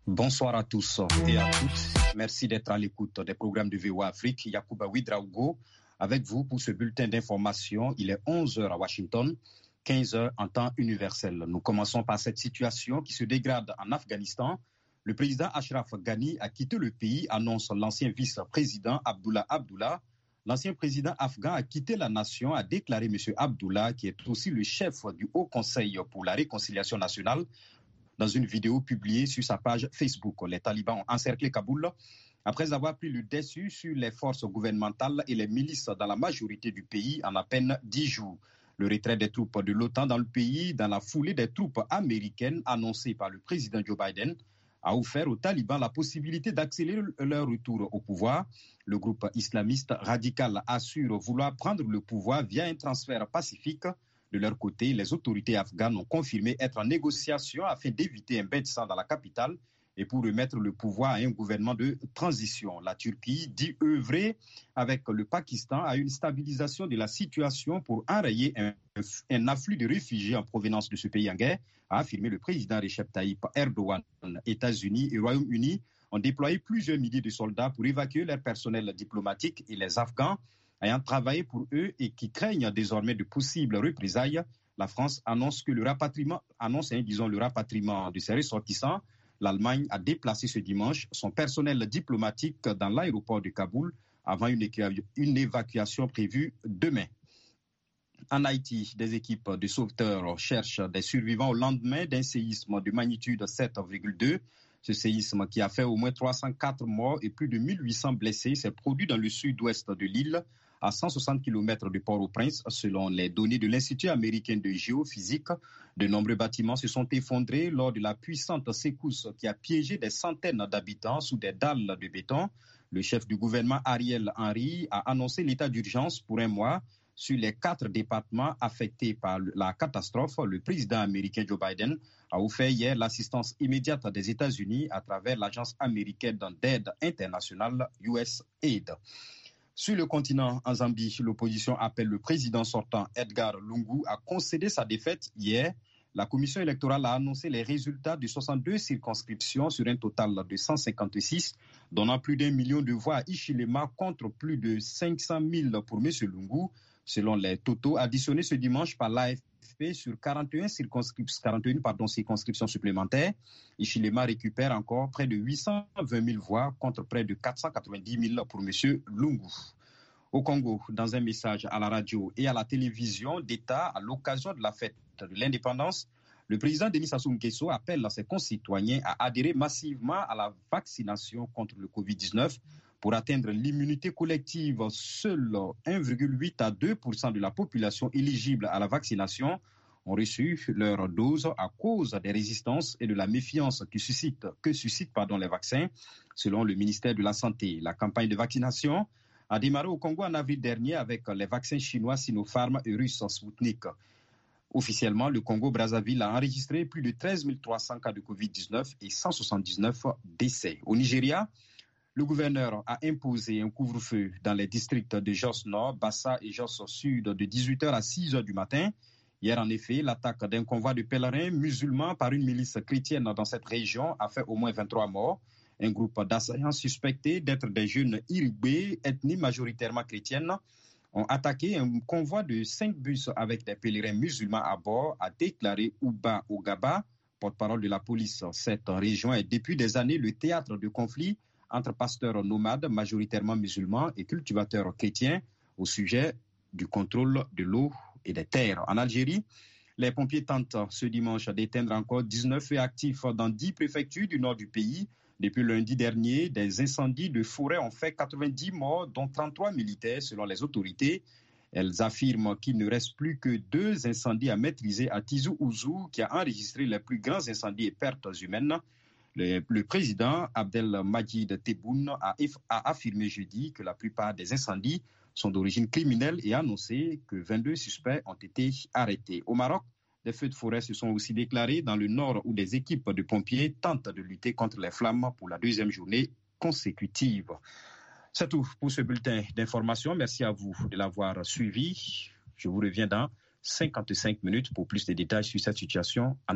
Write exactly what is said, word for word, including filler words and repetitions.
Bonsoir à tous et à toutes. Merci d'être à l'écoute des programmes de V O A Afrique. Yacouba Ouedraogo avec vous pour ce bulletin d'information. Il est onze heures à Washington, quinze heures en temps universel. Nous commençons par cette situation qui se dégrade en Afghanistan. Le président Ashraf Ghani a quitté le pays, annonce l'ancien vice-président Abdullah Abdullah. L'ancien président afghan a quitté la nation, a déclaré M. Abdullah, qui est aussi le chef du Haut Conseil pour la réconciliation nationale, dans une vidéo publiée sur sa page Facebook. Les talibans ont encerclé Kaboul après avoir pris le dessus sur les forces gouvernementales et les milices dans la majorité du pays en à peine dix jours. Le retrait des troupes de l'OTAN dans le pays, dans la foulée des troupes américaines annoncées par le président Joe Biden, a offert aux talibans la possibilité d'accélérer leur retour au pouvoir. Le groupe islamiste radical assure vouloir prendre le pouvoir via un transfert pacifique. De leur côté, les autorités afghanes ont confirmé être en négociation afin d'éviter un bain de sang dans la capitale et pour remettre le pouvoir à un gouvernement de transition. La Turquie dit œuvrer avec le Pakistan à une stabilisation de la situation pour enrayer un, un afflux de réfugiés en provenance de ce pays en guerre, a affirmé le président Recep Tayyip Erdogan. États-Unis et Royaume-Uni ont déployé plusieurs milliers de soldats pour évacuer leur personnel diplomatique et les Afghans ayant travaillé pour eux et qui craignent désormais de possibles représailles. La France annonce que le rapatriement, annonce, hein, disons, le rapatriement de ses ressortissants. L'Allemagne a déplacé ce dimanche son personnel diplomatique dans l'aéroport de Kaboul avant une, une évacuation prévue demain. En Haïti, des équipes de sauveteurs cherchent des survivants au lendemain d'un séisme de magnitude sept virgule deux. Ce séisme qui a fait au moins trois cent quatre morts et plus de mille huit cents blessés s'est produit dans le sud-ouest de l'île, à cent soixante kilomètres de Port-au-Prince, selon les données de l'Institut américain de géophysique. De nombreux bâtiments se sont effondrés lors de la puissante secousse qui a piégé des centaines d'habitants sous des dalles de béton. Le chef du gouvernement, Ariel Henry, a annoncé l'état d'urgence pour un mois. Sur les quatre départements affectés par la catastrophe, le président américain Joe Biden a offert hier l'assistance immédiate des États-Unis à travers l'agence américaine d'aide internationale U S A I D. Sur le continent, en Zambie, l'opposition appelle le président sortant Edgar Lungu à concéder sa défaite hier. La commission électorale a annoncé les résultats de soixante-deux circonscriptions sur un total de cent cinquante-six, donnant plus d'un million de voix à Hichilema contre plus de cinq cent mille pour M. Lungu. Selon les totaux additionnés ce dimanche par l'A F P sur quarante et une, circonscriptions, quarante et une pardon, circonscriptions supplémentaires, Hichilema récupère encore près de huit cent vingt mille voix contre près de quatre cent quatre-vingt-dix mille pour M. Lungu. Au Congo, dans un message à la radio et à la télévision d'État à l'occasion de la fête de l'indépendance, le président Denis Sassou Nguesso appelle à ses concitoyens à adhérer massivement à la vaccination contre le covid dix-neuf pour atteindre l'immunité collective. Seul un virgule huit à deux pour cent de la population éligible à la vaccination ont reçu leur dose à cause des résistances et de la méfiance que suscitent, que suscitent pardon, les vaccins, selon le ministère de la Santé. La campagne de vaccination a démarré au Congo en avril dernier avec les vaccins chinois Sinopharm et russes Sputnik. Officiellement, le Congo-Brazzaville a enregistré plus de treize mille trois cents cas de covid dix-neuf et cent soixante-dix-neuf décès. Au Nigeria, le gouverneur a imposé un couvre-feu dans les districts de Jos Nord, Bassa et Jos Sud de dix-huit heures à six heures du matin. Hier, en effet, l'attaque d'un convoi de pèlerins musulmans par une milice chrétienne dans cette région a fait au moins vingt-trois morts. Un groupe d'assaillants suspectés d'être des jeunes Iribé, ethnie majoritairement chrétienne, ont attaqué un convoi de cinq bus avec des pèlerins musulmans à bord, a déclaré Ouba Ogaba, porte-parole de la police. Cette région est depuis des années le théâtre de conflits entre pasteurs nomades, majoritairement musulmans, et cultivateurs chrétiens au sujet du contrôle de l'eau et des terres. En Algérie, les pompiers tentent ce dimanche d'éteindre encore dix-neuf feux actifs dans dix préfectures du nord du pays. Depuis lundi dernier, des incendies de forêt ont fait quatre-vingt-dix morts, dont trente-trois militaires selon les autorités. Elles affirment qu'il ne reste plus que deux incendies à maîtriser à Tizi Ouzou, qui a enregistré les plus grands incendies et pertes humaines. Le, le président Abdelmadjid Tebboune a, a affirmé jeudi que la plupart des incendies sont d'origine criminelle et a annoncé que vingt-deux suspects ont été arrêtés. Au Maroc, des feux de forêt se sont aussi déclarés dans le nord où des équipes de pompiers tentent de lutter contre les flammes pour la deuxième journée consécutive. C'est tout pour ce bulletin d'information. Merci à vous de l'avoir suivi. Je vous reviens dans cinquante-cinq minutes pour plus de détails sur cette situation.